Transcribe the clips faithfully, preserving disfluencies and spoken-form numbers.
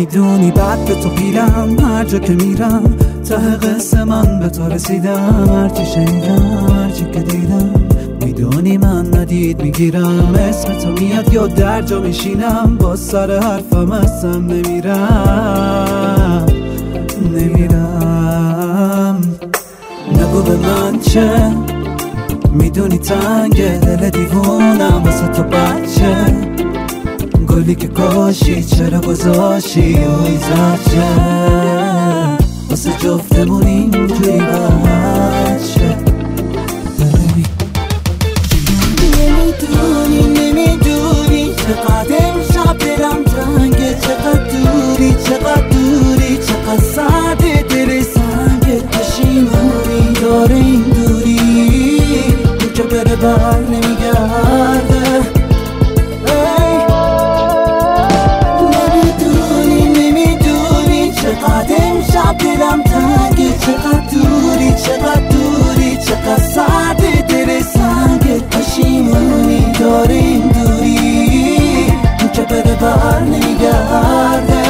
میدونی بعد به تو پیرم، هر جا که میرم ته قصه من به تو رسیدم. هرچی شنیدم هرچی که دیدم میدونی من ندید میگیرم. اسم تو میاد یا در جا میشینم، با سر حرفم اصلا نمیرم نمیرم. نگو به من چه میدونی تنگ دل دیوونم واسه تو بچه. گلی که کاشی چرا گذاشی اوی زرچه، واسه جفتمون اینجوری بچه. نمیدونی نمیدونی چقدر امشب دلم تنگه، چقدر دوری چقدر دوری، چقدر سرده دل سنگه. پشیمونی داره این دوری، اون که بره بر نمیگرده. نمیدونی نمیدونی چقدر امشب دلم تنگه، چقدر دوری چقدر دوری، چقدر سرده دل سنگه. پشیمونی داره این دوری، اون که بره بر نمیگرده.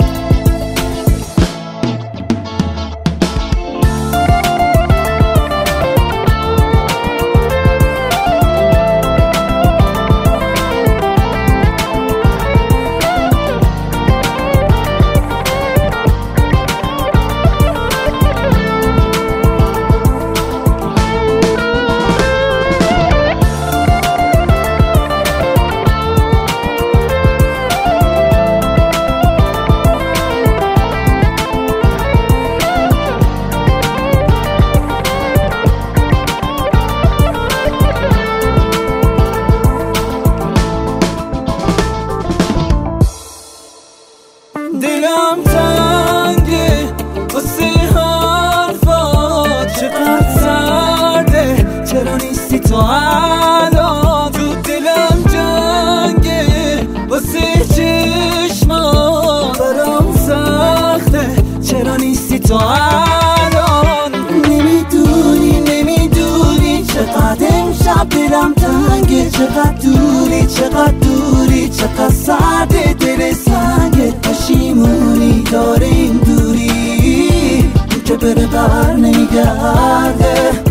دلم تنگه واسه حرفات، چقدر سرده چرا نیستی تو الان. تو دلم جنگه واسه چشمات، برام سخته چرا نیستی تو الان. نمیدونی نمیدونی چقدر امشب دلم تنگه، چقدر دوری چقدر دوری، چقدر سرده دل سنگه. پشیمونی داره این دوری، اون که بره بر نمیگرده.